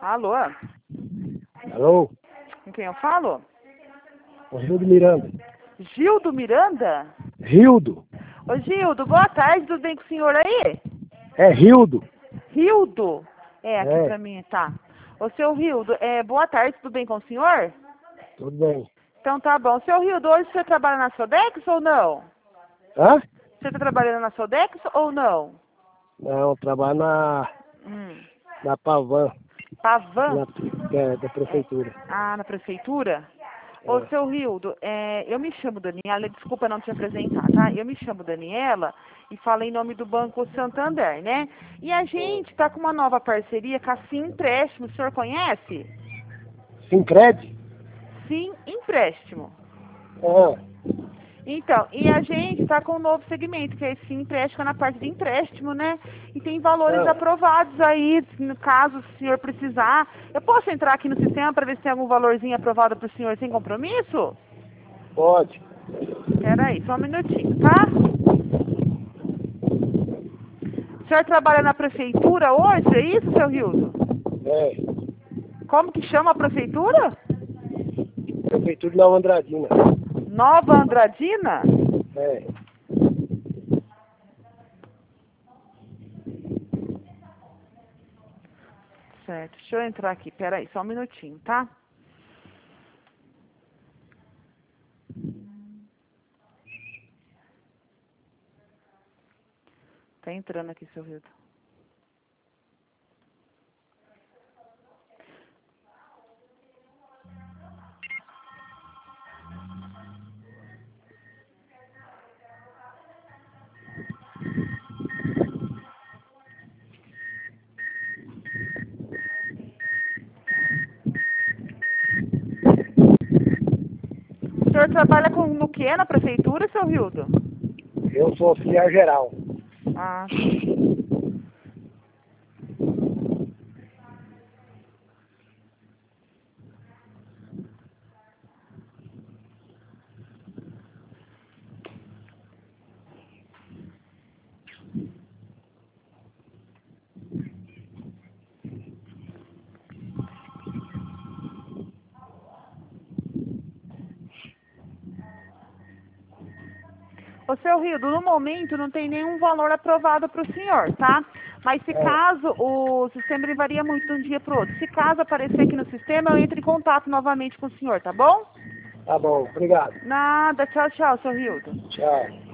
Alô? Alô? Com quem eu falo? O Gildo Miranda. Gildo Miranda? Rildo. Ô Gildo, boa tarde, tudo bem com o senhor aí? É Rildo. Rildo? É, aqui É. pra mim, tá. Ô seu Rildo, boa tarde, tudo bem com o senhor? Tudo bem. Então tá bom. Seu Rildo, hoje você trabalha na Sodex ou não? Hã? Você tá trabalhando na Sodex ou não? Não, eu trabalho Hum. na Pavan, Pavan? da prefeitura. Ah, na prefeitura? Ô, É. seu Rildo, eu me chamo Daniela, desculpa não te apresentar, tá? Eu me chamo Daniela e falo em nome do Banco Santander, né? E a gente tá com uma nova parceria com a Sim Empréstimo, o senhor conhece? Sincred? Sim Empréstimo. Ah, Então, e a gente tá com um novo segmento, que é Sim Empréstimo na parte de empréstimo, né? E tem valores ah, aprovados aí, no caso, se o senhor precisar. Eu posso entrar aqui no sistema para ver se tem algum valorzinho aprovado para o senhor sem compromisso? pode. Espera aí, só um minutinho, tá? O senhor trabalha na prefeitura hoje, é isso, seu Rildo? É. Como que chama a prefeitura? Prefeitura de Nova Andradina. Nova Andradina? É. Certo, deixa eu entrar aqui, peraí, só um minutinho, tá? Tá entrando aqui, seu Rildo. O senhor trabalha no que na prefeitura, seu Rildo? Eu sou auxiliar geral. Ah, ô, seu Rildo, no momento não tem nenhum valor aprovado para o senhor, tá? Mas se É. caso, o sistema ele varia muito de um dia para o outro. Se caso aparecer aqui no sistema, eu entro em contato novamente com o senhor, tá bom? Tá bom, obrigado. Nada, tchau, tchau, seu Rildo. Tchau.